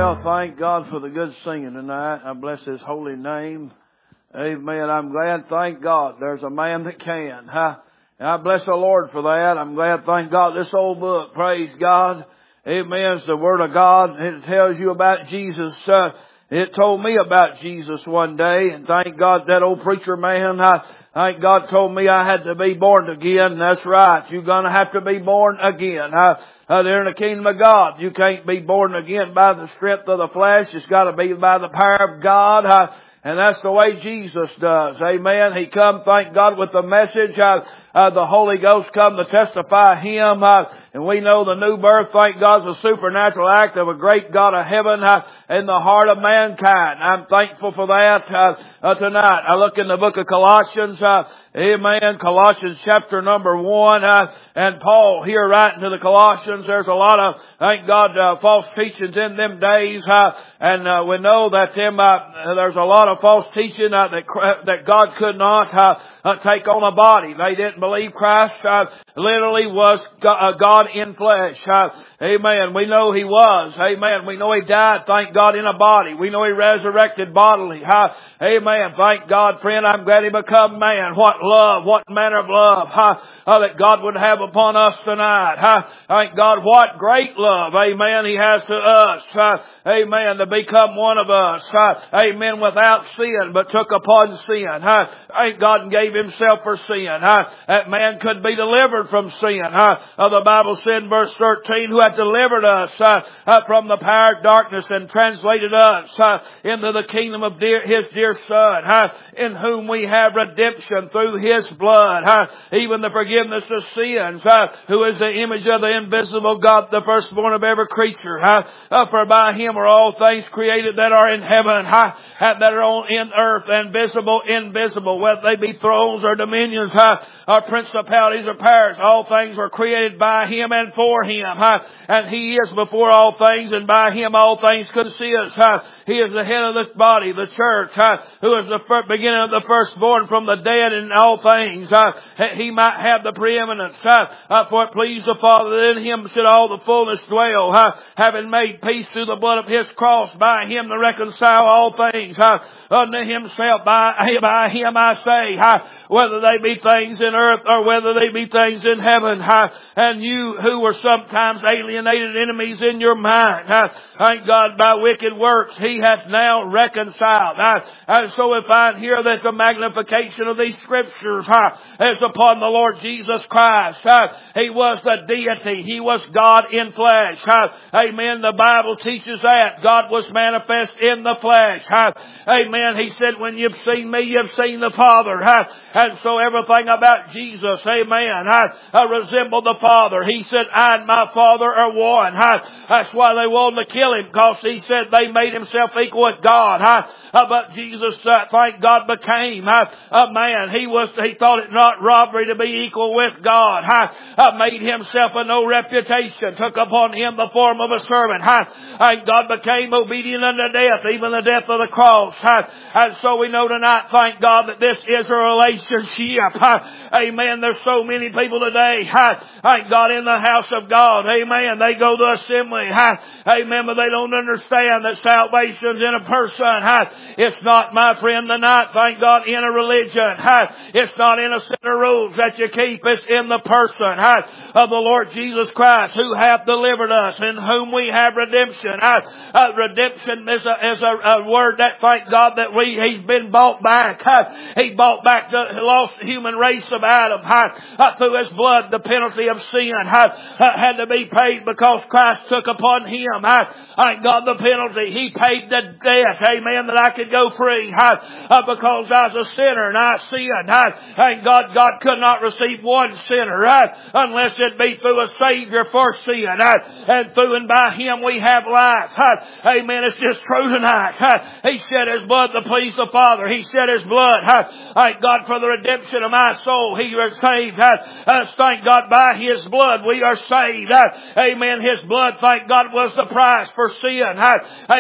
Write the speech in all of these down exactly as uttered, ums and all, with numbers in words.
Well, thank God for the good singing tonight. I bless His holy name. Amen. I'm glad, thank God, there's a man that can. Huh? And I bless the Lord for that. I'm glad, thank God, this old book, praise God. Amen. It's the Word of God. It tells you about Jesus. Uh, it told me about Jesus one day. And thank God that old preacher man, I, thank God told me I had to be born again. That's right. You're going to have to be born again. Uh, uh, they're in the kingdom of God. You can't be born again by the strength of the flesh. It's got to be by the power of God. Uh, And that's the way Jesus does. Amen. He come, thank God, with the message. Uh, uh, the Holy Ghost come to testify Him. Uh, and we know the new birth, thank God, is a supernatural act of a great God of heaven uh, in the heart of mankind. I'm thankful for that uh, uh, tonight. I look in the book of Colossians. Uh, amen. Colossians chapter number one. Uh, and Paul here writing to the Colossians. There's a lot of, thank God, uh, false teachings in them days. Uh, and uh, we know that them, uh, there's a lot of false teaching uh, that that God could not uh, uh, take on a body. They didn't believe Christ uh, literally was God, uh, God in flesh. Uh, amen. We know He was. Amen. We know He died, thank God, in a body. We know He resurrected bodily. Uh, amen. Thank God, friend, I'm glad He become man. What love, what manner of love uh, uh, that God would have upon us tonight. Uh, thank God, what great love, amen, He has to us. Uh, amen. To become one of us. Uh, amen. Without sin, but took upon sin. Huh? Thank God and gave Himself for sin. Huh? That man could be delivered from sin. Huh? Uh, the Bible said in verse thirteen, who hath delivered us uh, uh, from the power of darkness and translated us uh, into the kingdom of dear, His dear Son, huh? In whom we have redemption through His blood, huh? Even the forgiveness of sins, huh? Who is the image of the invisible God, the firstborn of every creature. Huh? Uh, for by Him are all things created that are in heaven, huh? that are on in earth, and visible, invisible, whether they be thrones or dominions, huh, or principalities or powers. All things were created by Him and for Him, huh, and He is before all things, and by Him all things consist. Huh. He is the head of this body, the church, huh, who is the first, beginning of the firstborn from the dead in all things. Huh. He might have the preeminence, huh, uh, for it pleased the Father that in Him should all the fullness dwell, huh, having made peace through the blood of His cross, by Him to reconcile all things, huh, unto Himself. By, by Him I say, huh, whether they be things in earth or whether they be things in heaven, huh, and you who were sometimes alienated enemies in your mind, huh, thank God, by wicked works He hath now reconciled. Huh, and so we find here that the magnification of these scriptures, huh, is upon the Lord Jesus Christ. Huh. He was the deity. He was God in flesh. Huh. Amen. The Bible teaches that God was manifest in the flesh. Huh. Amen. He said, when you've seen me, you've seen the Father. Huh? And so everything about Jesus, amen, huh, uh, resembled the Father. He said, I and my Father are one. Huh? That's why they wanted to kill Him, because He said they made Himself equal with God. Huh? Uh, but Jesus, uh, thank God, became huh, a man. He was, he thought it not robbery to be equal with God. Huh? Uh, made Himself of no reputation. Took upon Him the form of a servant. Huh? And God became obedient unto death, even the death of the cross. Huh? And so we know tonight, thank God, that this is a relationship. Huh? Amen. There's so many people today, huh, thank God, in the house of God. Amen. They go to assembly. Huh? Amen. But they don't understand that salvation's in a person. Huh? It's not, my friend, tonight, thank God, in a religion. Huh? It's not in a set of rules that you keep. It's in the person, huh, of the Lord Jesus Christ, who hath delivered us, in whom we have redemption. Huh? Uh, redemption is a, is a, a word that, thank God, that we, He's been bought back. Huh? He bought back the lost human race of Adam. Huh? Uh, through His blood, the penalty of sin huh, uh, had to be paid, because Christ took upon Him, huh, thank God, the penalty. He paid the debt, amen, that I could go free, huh, uh, because I was a sinner and I sinned. Huh? Thank God, God could not receive one sinner huh, unless it be through a Savior for sin. Huh? And through and by Him we have life. Huh? Amen. It's just true tonight. Huh? He shed His blood to please the Father. He shed His blood, huh, thank God, for the redemption of my soul. He was saved. Huh? Uh, thank God, by His blood we are saved. Huh? Amen. His blood, thank God, was the price for sin. Huh? Amen. But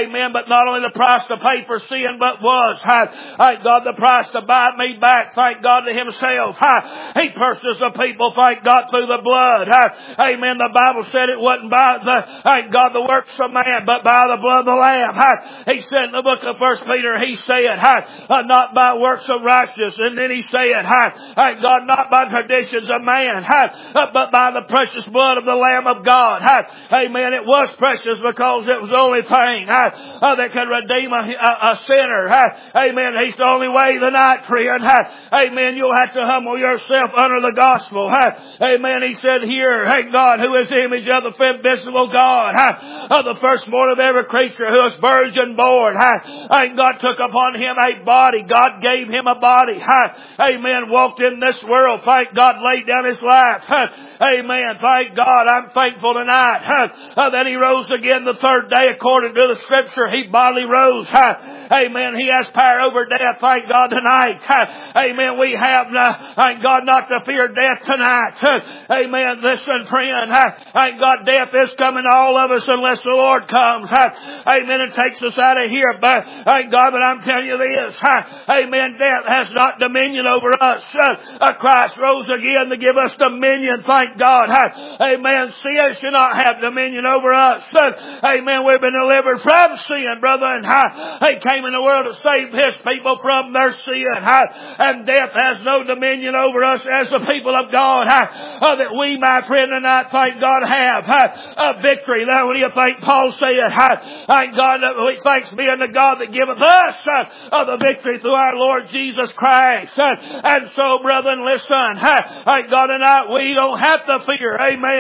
not only the price to pay for sin, but was, thank God, the price to buy me back, thank God, to Himself. He purchased the people, thank God, through the blood. Amen. The Bible said it wasn't by the, thank God, the works of man, but by the blood of the Lamb. He said in the book of First Peter, he said, not by works of righteousness. And then he said, thank God, not by traditions of man, but by the precious blood of the Lamb of God. Amen. It was precious because it was the only thing that could redeem a, a, a sinner. Amen. He's the only way tonight, friend. Amen. You'll have to humble yourself under the gospel. Amen. He said here, thank God, who is the image of the invisible God, of the firstborn of every creature, who is virgin born. And God took upon Him a body. God gave Him a body. Amen. Walked in this world. Thank God, laid down His life. Amen. Thank God. I'm thankful tonight that He rose again the third day according to the Scripture. He bodily rose. Amen. He has power over death. Thank God tonight. Amen. We have, thank God, not to fear death tonight. Amen. Listen, friend. Thank God, death is coming to all of us unless the Lord comes. Amen. And takes us out of here. But thank God, but I'm telling you this. Amen. Death has not dominion over us. Christ rose again to give us dominion. Thank God. Amen. Sin should not have dominion over us. Amen. We've been delivered from sin, brother. And He came in the world to save His people from their sin. And death has no dominion over us as the people of God. That we, my friend, tonight, thank God, have a victory. Now, what do you think Paul said? Thank God that we thanks be unto God that giveth us the victory through our Lord Jesus Christ. And so, brethren, listen. Thank God tonight we don't have to fear.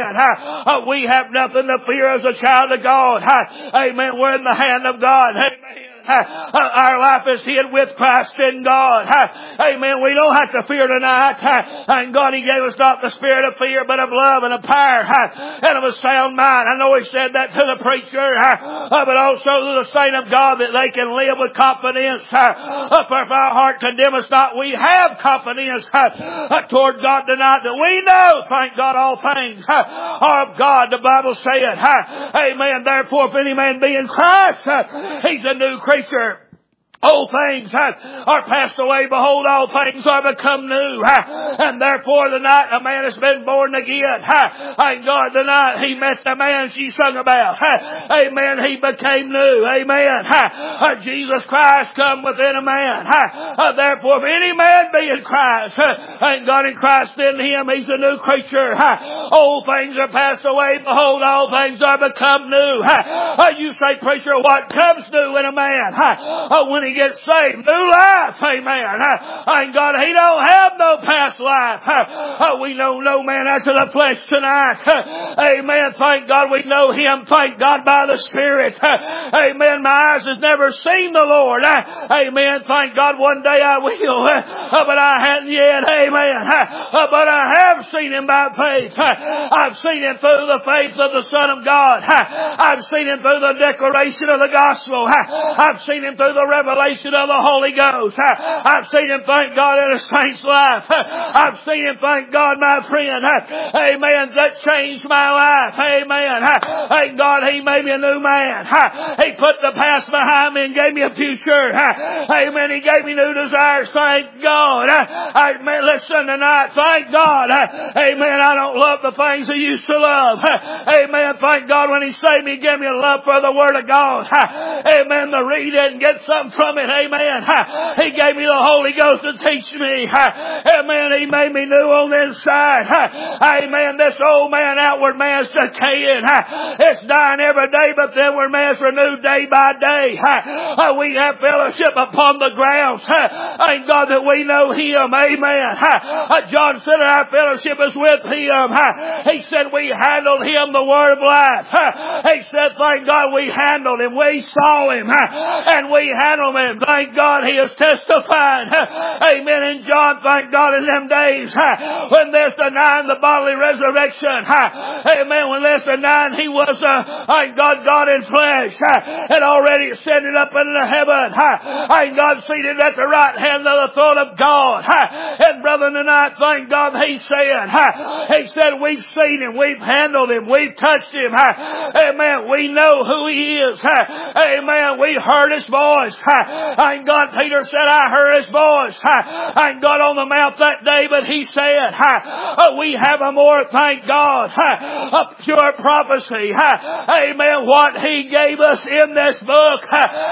Amen. We have nothing to fear as a child of God. Amen. We're in the hand of God. Amen. Our life is hid with Christ in God. Amen. We don't have to fear tonight. And God, He gave us not the spirit of fear, but of love and of power and of a sound mind. I know He said that to the preacher, but also to the saint of God, that they can live with confidence. For if our heart condemn us not, we have confidence toward God tonight that we know, thank God, all things are of God. The Bible said, amen. Therefore, if any man be in Christ, he's a new creature. Old things are passed away. Behold, all things are become new. And therefore, the night a man has been born again. Thank God, the night he met the man she sung about. Amen. He became new. Amen. Jesus Christ come within a man. Therefore, if any man be in Christ, thank God, in Christ in him, he's a new creature. Old things are passed away. Behold, all things are become new. You say, preacher, what comes new in a man? When he gets saved, new life, amen. Thank God, he don't have no past life. We know no man after the flesh tonight. Amen. Thank God we know Him. Thank God by the Spirit. Amen. My eyes has never seen the Lord. Amen. Thank God one day I will. But I hadn't yet. Amen. But I have seen Him by faith. I've seen Him through the faith of the Son of God. I've seen Him through the declaration of the gospel. I've seen Him through the revelation of the Holy Ghost. I've seen Him, thank God, in a saint's life. I've seen Him, thank God, my friend. Amen. That changed my life. Amen. Thank God He made me a new man. He put the past behind me and gave me a future. Amen. He gave me new desires. Thank God. Amen. Listen tonight. Thank God. Amen. I don't love the things I used to love. Amen. Thank God when He saved me, He gave me a love for the Word of God. Amen. To read it and get something from it. Amen. He gave me the Holy Ghost to teach me. Amen. He made me new on the inside. Amen. This old man, outward man, is decaying. It's dying every day, but the inward man is renewed day by day. We have fellowship upon the grounds. Thank God that we know Him. Amen. John said our fellowship is with Him. He said we handled Him, the Word of life. He said, thank God we handled Him. We saw Him. And we handled Him. Hallelujah. Thank God He is testifying. Amen. In John, thank God in them days when there's denying the bodily resurrection. Amen. When there's denying He was, uh, thank God, God in flesh, and already ascended up into heaven. Thank God seated at the right hand of the throne of God. And brother, tonight, thank God He's saying, He said, we've seen Him, we've handled Him, we've touched Him. Amen. We know who He is. Amen. We heard His voice. Thank God Peter said, I heard His voice. Thank God on the mount that day, but he said, we have a more, thank God, a pure prophecy. Amen. What He gave us in this book,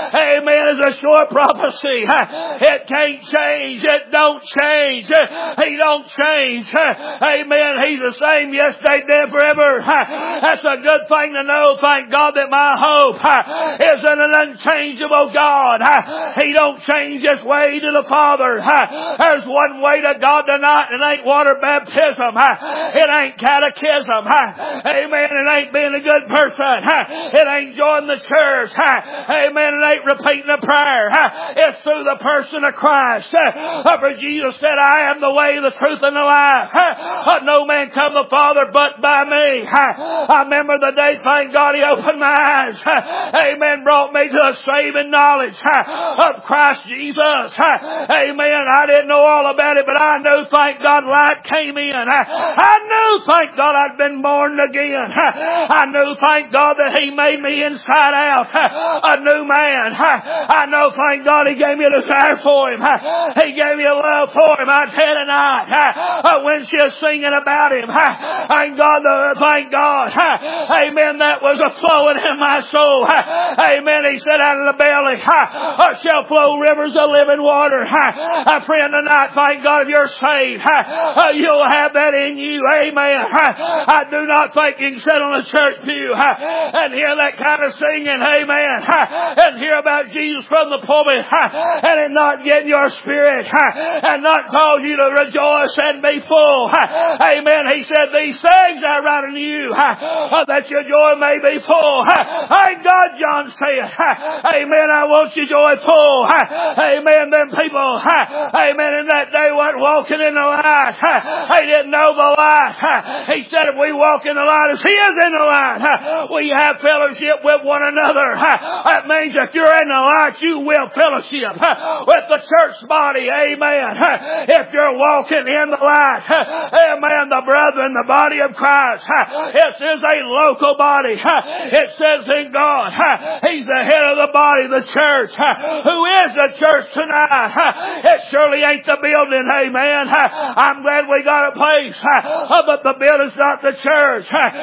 amen, is a sure prophecy. It can't change. It don't change. He don't change. Amen. He's the same yesterday, today, forever. That's a good thing to know. Thank God that my hope is in an unchangeable God. He don't change His way to the Father. There's one way to God tonight, and it ain't water baptism. It ain't catechism. Amen. It ain't being a good person. It ain't joining the church. Amen. It ain't repeating a prayer. It's through the person of Christ. For Jesus said, I am the way, the truth, and the life. No man come to the Father but by me. I remember the day, thank God, He opened my eyes. Amen. Brought me to a saving knowledge of Christ Jesus. Amen. I didn't know all about it, but I knew, thank God, light came in. I knew, thank God, I'd been born again. I knew, thank God, that He made me inside out a new man. I know, thank God, He gave me a desire for Him. He gave me a love for Him. I tell you tonight, when she was singing about Him, thank God, thank God, amen, that was a flowing in my soul. Amen. He said, out of the belly shall flow rivers of living water. A friend, tonight, thank God, if you're saved, you'll have that in you. Amen. I do not think you can sit on a church pew and hear that kind of singing. Amen. And hear about Jesus from the pulpit and it not get in your spirit and not cause you to rejoice and be full. Amen. He said, these things I write unto you that your joy may be full. Thank God, John said, amen, I want your joy full. Amen. Them people, amen, in that day weren't walking in the light. They didn't know the light. He said, if we walk in the light as He is in the light, we have fellowship with one another. That means if you're in the light, you will fellowship with the church body. Amen. If you're walking in the light, amen, the brethren, the body of Christ, this is a local body. It says in God, He's the head of the body, the church. Who is the church tonight? It surely ain't the building. Amen. I'm glad we got a place, but the building's not the church.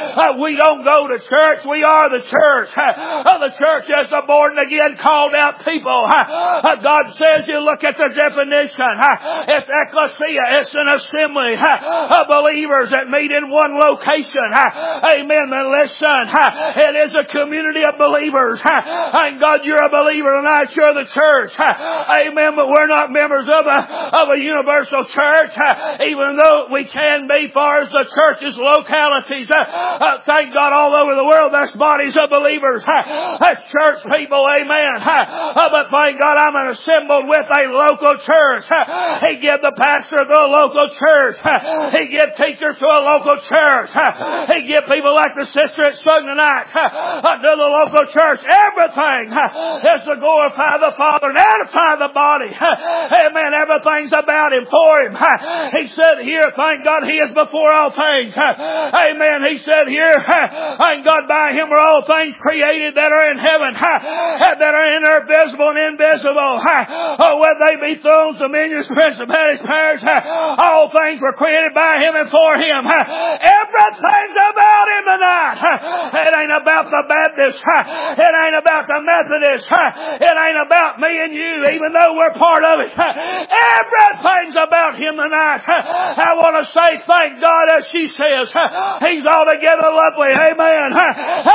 We don't go to church. We are the church. The church is the born again, called out people. God says, you look at the definition. It's ecclesia. It's an assembly of believers that meet in one location. Amen. Then listen, it is a community of believers. Thank God you're a believer tonight. You're the church. Amen. But we're not members of a, of a universal church, even though we can be far as the church's localities. Uh, thank God all over the world there's bodies of believers. That's church people. Amen. Uh, but thank God I'm assembled with a local church. He give the pastor to a local church. He give teachers to a local church. He give people like the sister at sung tonight to the local church. Everything is to glorify the Father and edify the body. Amen. Everything's about Him, for Him. He said here, thank God He is before all things. Amen. He said here, thank God by Him are all things created that are in heaven, that are in earth, visible and invisible. Oh, whether they be thrones, dominions, principalities, powers, all things were created by Him and for Him. Everything's about Him tonight. It ain't about the Baptist. It ain't about the Methodist. It ain't about me and you, even though we're part of it. Everything's about Him tonight. I want to say thank God, as she says, He's altogether lovely. Amen.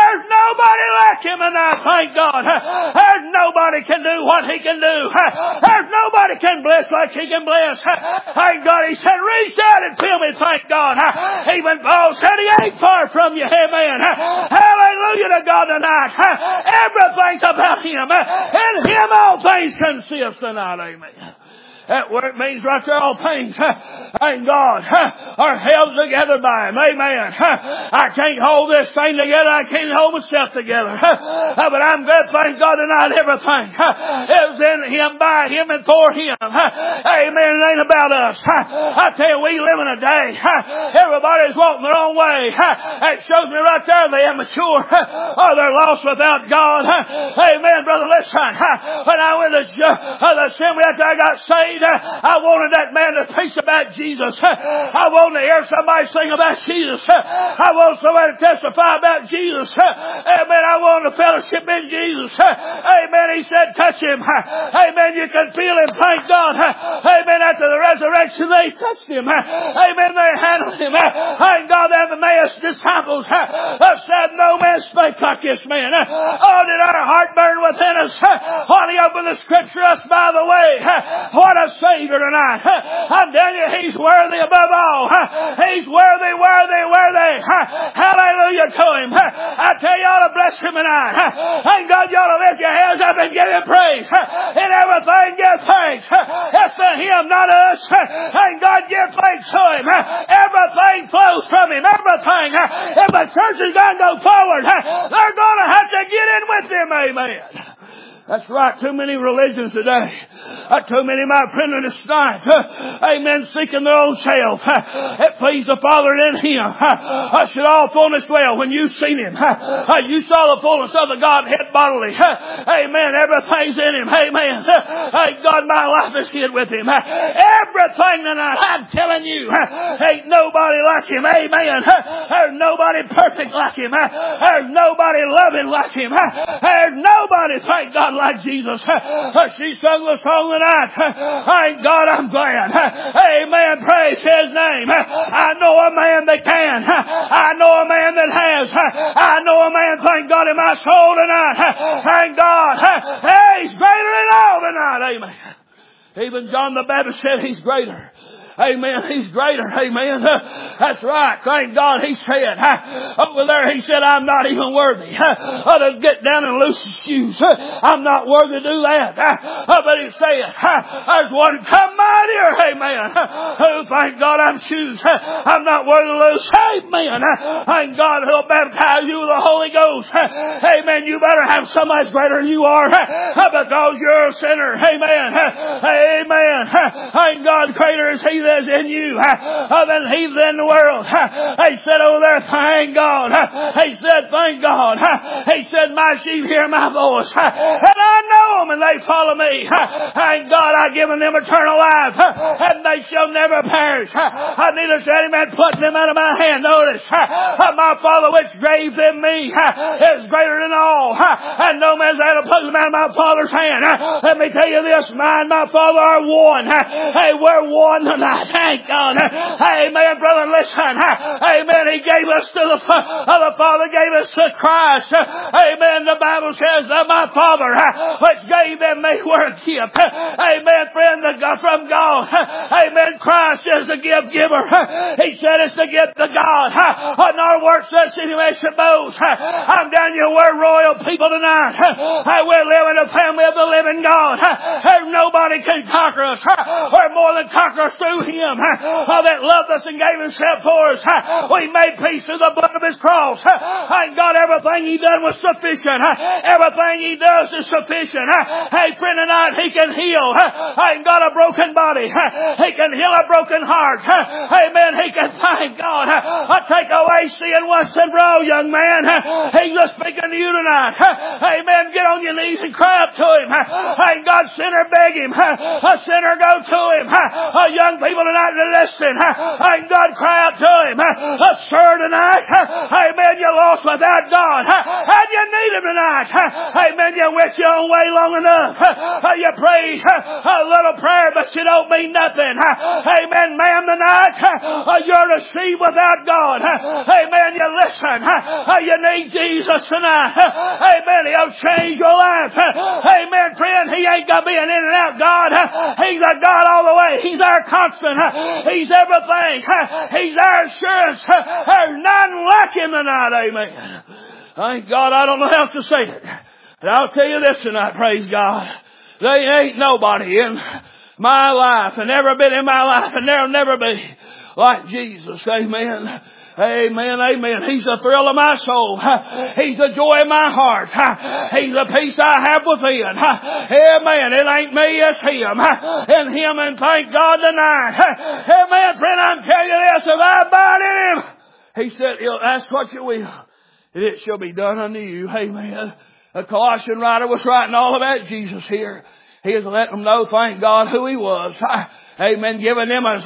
There's nobody like Him tonight, thank God. There's nobody can do what He can do. There's nobody can bless like He can bless. Thank God. He said, reach out and feel me, thank God. Even Paul said He ain't far from you. Amen. Hallelujah to God tonight. Everything's about Him. In Him all things consist tonight. Amen. That word means right there, all things, thank God, are held together by Him. Amen. I can't hold this thing together. I can't hold myself together. But I'm glad, thank God, tonight everything is in Him, by Him, and for Him. Amen. It ain't about us. I tell you, we live in a day. Everybody's walking their own way. It shows me right there they are mature or they're lost without God. Amen, brother. Listen, when I went to the assembly after I got saved, I wanted that man to preach about Jesus. I wanted to hear somebody sing about Jesus. I wanted somebody to testify about Jesus. Amen. I wanted to fellowship in Jesus. Amen. He said, touch Him. Amen. You can feel Him. Thank God. Amen. After the resurrection, they touched Him. Amen. They handled Him. Thank God. The Emmaus disciples said, no man spake like this man. Oh, did our heart burn within us when He opened the Scripture us by the way. What a Savior tonight. I'm telling you, He's worthy above all. He's worthy, worthy, worthy. Hallelujah to Him. I tell you, you ought to bless Him tonight. Thank God you ought to lift your hands up and give Him praise. In everything, give thanks. It's to Him, not us. Thank God, give thanks to Him. Everything flows from Him. Everything. If the church is going to go forward, they're going to have to get in with Him. Amen. That's right. Too many religions today. Uh, too many, my friend, in this night. Uh, amen. Seeking their own self. Uh, it pleased the Father in Him. Uh, should all fullness dwell. When you seen Him, uh, you saw the fullness of the Godhead bodily. Uh, amen. Everything's in Him. Amen. Uh, God, my life is hid with Him. Uh, everything tonight, I'm telling you, uh, ain't nobody like Him. Amen. Uh, there's nobody perfect like Him. Uh, there's nobody loving like Him. Uh, there's nobody, thank God, like Jesus. Uh, she sung the song tonight. Uh, thank God, I'm glad. Uh, amen. Praise His name. Uh, I know a man that can. Uh, I know a man that has. Uh, I know a man, thank God, in my soul tonight. Uh, thank God. Uh, hey, He's greater than all tonight. Amen. Even John the Baptist said He's greater. Amen. He's greater. Amen. Uh, that's right. Thank God. He said, uh, over there, He said, I'm not even worthy uh, to get down and loose His shoes. Uh, I'm not worthy to do that. Uh, but He said, uh, there's one come mightier. Amen. Uh, who, thank God, I'm shoes. Uh, I'm not worthy to loose. Amen. Uh, thank God who'll baptize you with the Holy Ghost. Uh, amen. You better have somebody greater than you are uh, because you're a sinner. Amen. Uh, amen. Uh, thank God, greater is He is in you uh, than he in the world. Uh, he said over there, thank God. Uh, he said, thank God. Uh, he said, my sheep hear my voice. Uh, and I know them and they follow me. Uh, thank God I've given them eternal life. Uh, and they shall never perish. Uh, I neither said Him and put them out of my hand. Notice, uh, my Father which gave them me uh, is greater than all. Uh, and no man's able to put them out of my Father's hand. Uh, let me tell you this, mine and my Father are one. Uh, hey, we're one tonight. Thank God. Amen, brother, listen. Amen. He gave us to the, uh, the Father gave us to Christ. Amen. The Bible says that my Father, which gave them me, were a gift. Amen, friend, from God. Amen. Christ is the gift giver. He said it's the gift of God. On our works, that's any way should boast. I'm telling you, we're royal people tonight. We're living in the family of the living God. There's nobody can conquer us. We're more than conquerors through Him uh, that loved us and gave Himself for us. Uh, we made peace through the blood of His cross. Uh, thank God everything He done was sufficient. Uh, everything He does is sufficient. Uh, hey, friend, tonight He can heal. Uh, thank God a broken body. Uh, he can heal a broken heart. Uh, amen. He can, thank God, uh, take away sin once and for all, young man. Uh, he's just speaking to you tonight. Uh, amen. Get on your knees and cry out to Him. Uh, thank God, sinner, beg Him. Uh, a sinner, go to Him. Uh, young people tonight to listen. Thank God, cry out to Him. Uh, sir, tonight, amen, you're lost without God. And you need Him tonight. Amen, you wish your own way long long enough. You pray a little prayer, but you don't mean nothing. Amen, ma'am, tonight you're to see without God. Amen, you listen. You need Jesus tonight. Amen, He'll change your life. Amen, friend, He ain't got to be an in and out God. He's a God all the way. He's our constant. He's everything. He's our assurance. There's none like Him tonight. Amen. Thank God, I don't know how else to say it. But I'll tell you this tonight, praise God. There ain't nobody in my life, and never been in my life, and there'll never be like Jesus. Amen. Amen, amen. He's the thrill of my soul. He's the joy of my heart. He's the peace I have within. Amen. It ain't me, it's Him. In Him, and thank God tonight. Amen, friend, I'm telling you this. If I abide in Him, He said, He'll ask what you will, and it shall be done unto you. Amen. The Colossian writer was writing all about Jesus here. He was letting them know, thank God, who He was. Amen. Giving them a, a,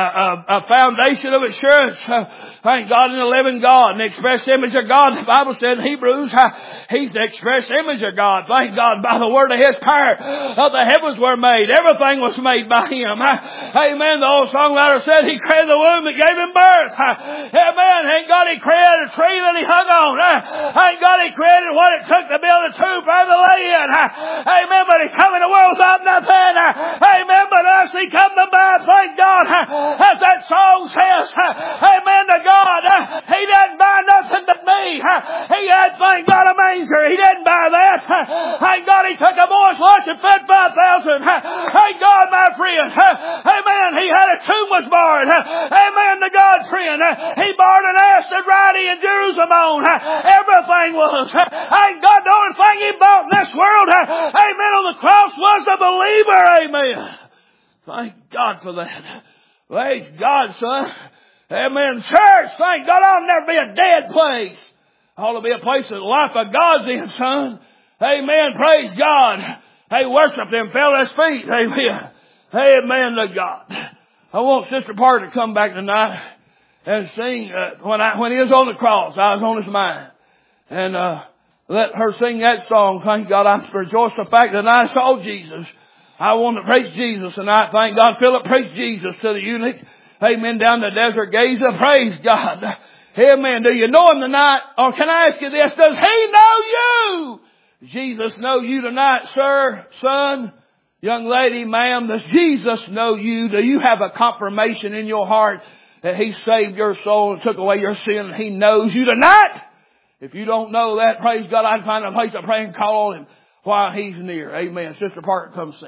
a, a foundation of assurance. Thank God in the living God and the express image of God. The Bible said in Hebrews, He's the express image of God. Thank God by the word of His power of the heavens were made. Everything was made by Him. Amen. The old songwriter said He created the womb that gave Him birth. Amen. Thank God He created a tree that He hung on. Thank God He created what it took to build a tomb for Him to lay in. Amen. But He come in the world without nothing. Amen. But us He come to by, thank God, as that song says, amen to God, He didn't buy nothing but me. He had, thank God, a manger. He didn't buy that. Thank God He took a boy's lunch and fed five thousand. Thank God, my friend. Amen. He had a tomb was borrowed. Amen to God, friend. He borrowed an ass that riding in Jerusalem on. Everything was. Thank God, the only thing He bought in this world, amen, on the cross was the believer. Amen. Thank God for that. Praise God, son. Amen. Church, thank God I'll never be a dead place. I ought to be a place that the life of God's in, son. Amen. Praise God. Hey, worship Him, fell at His feet. Amen. Amen to God. I want Sister Parker to come back tonight and sing. Uh, when I when He was on the cross, I was on His mind. And uh, let her sing that song. Thank God I'm rejoiced the fact that I saw Jesus. I want to preach Jesus tonight. Thank God. Philip preached Jesus to the eunuch. Amen. Down the desert Gaza. Praise God. Amen. Do you know Him tonight? Or can I ask you this? Does He know you? Jesus know you tonight, sir, son, young lady, ma'am. Does Jesus know you? Do you have a confirmation in your heart that He saved your soul and took away your sin and He knows you tonight? If you don't know that, praise God, I'd find a place to pray and call on Him while He's near. Amen. Sister Parker, come sing.